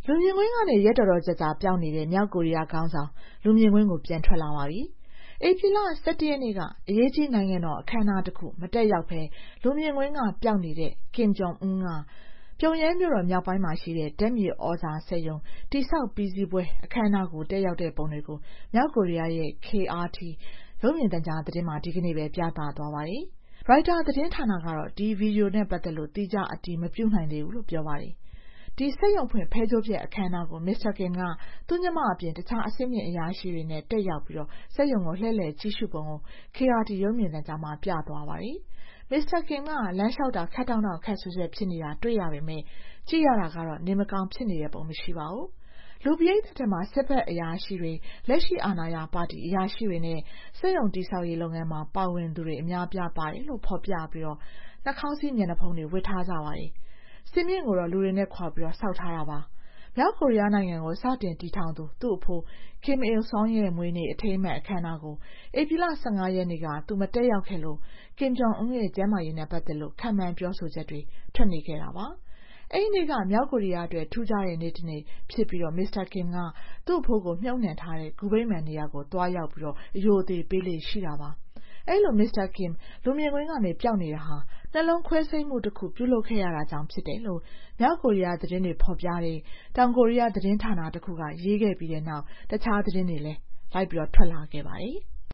လူမြင်ကွင်းကနေရက်တော်ကြာပြောင်းနေတဲ့မြောက်ကိုရီးယားခေါင်းဆောင်လူမြင်ကွင်းကိုပြန်ထွက်လာပါပြီ။ဧပြီလ17ရက်နေ့ကအရေးကြီးနိုင်ငံတော်အခမ်းအနားတစ်ခုမတက်ရောက်ဘဲလူမြင်ကွင်းကပြောင်းနေတဲ့ Kim Jong Un ကပြုံယမ်းမြို့တော်မြောက်ပိုင်းမှာရှိတဲ့ဓာတ်မြေဩဇာစက်ရုံတိစောက်ပြီးစီးပွဲအခမ်းအနားကိုတက်ရောက်တဲ့ပုံတွေကိုမြောက်ကိုရီးယားရဲ့ KRT ရုပ်မြင်သံကြားသတင်းမှာဒီကနေ့ပဲပြသသွားပါတယ်။ ရိုက်တာသတင်းဌာနကတော့ဒီဗီဒီယိုနဲ့ပတ်သက်လို့တိကျအတည်မပြုနိုင်သေးဘူးလို့ပြောပါတယ်။ဒီစက်ရုံဖွင့်ဖဲကြိုးဖြတ်အခမ်းအနားကိုမစ္စတာကင်ကသူ့ညီမအပြင်တခြားအဆင့်မြင့်အရာရှိတွေနဲ့တက်ရောက်ပြီးစက်ရုံကိုလှည့်လည်ကြည့်ရှုပုံကို KRT ရုပ်မြင်သံကြားမှာပြသွားပါတယ်။မစ္စတာကင်ကလမ်းလျှောက်တာခပ်တောင့်တောင့်ခပ်ဆွဲဆွဲဖြစ်နေတာတွေ့ရပေမဲ့ကြည့်ရတာကတော့နေမကောင်းဖြစ်နေတဲ့ပုံမရှိပါဘူး။လူပရိသတ်ထဲမှာစစ်ဘက်အရာရှိတွေလက်ရှိအာဏာရပါတီအရာရှိတွေနဲ့စက်ရုံတည်ဆောက်ရေးလုပ်ငန်းမှာပါဝင်သူတွေအများပြားပါတယ်လို့ဖော်ပြပြီးနှာခေါင်းစည်းမျက်နှာဖုံးတွေဝတ်ထားကြပါတယ်။စင်မြင့်ကိုတော့လူတွေနဲ့ခွာပြီးဆောက်ထားတာပါ။မြောက်ကိုရီးယားနိုင်ငံကိုစတင်တည်ထောင်သူသူ့အဖိုး Kim Il Sung ရဲ့မွေးနေ့အထိမ်းအမှတ်အခမ်းအနားကိုဧပြီလ15ရက်နေ့ကသူမတက်ရောက်ခဲ့လို့ Kim Jong Un ရဲ့ကျန်းမာရေးနဲ့ပတ်သက်လို့ခန့်မှန်းပြောဆိုချက်တွေထွက်နေခဲ့တာပါ။အဲဒီနေ့ကမြောက်ကိုရီးယားအတွက်ထူးခြားတဲ့နေ့တစ်နေ့ဖြစ်ပြီးမစ္စတာကင်ကသူ့အဖိုးကိုမြှုပ်နှံထားတဲ့ဂူဗိမာန်နေရာကိုသွားရောက်ပြီးအရိုအသေပေးလေ့ရှိတာပါ။အဲဒီလိုမစ္စတာကင်လူမြင်ကွင်းကနေပျောက်နေတာဟာနှလုံးခွဲစိတ်မှုတစ်ခုပြုလုပ်ခဲ့ရတာကြောင့်ဖြစ်တယ်လို့မြောက်ကိုရီးယားသတင်းတွေဖော်ပြတဲ့တောင်ကိုရီးယားသတင်းဌာနတစ်ခုကရေးခဲ့ပြီးတဲ့နောက်တခြားသတင်းတွေလည်းလိုက်ထွက်လာခဲ့ပါတယ်။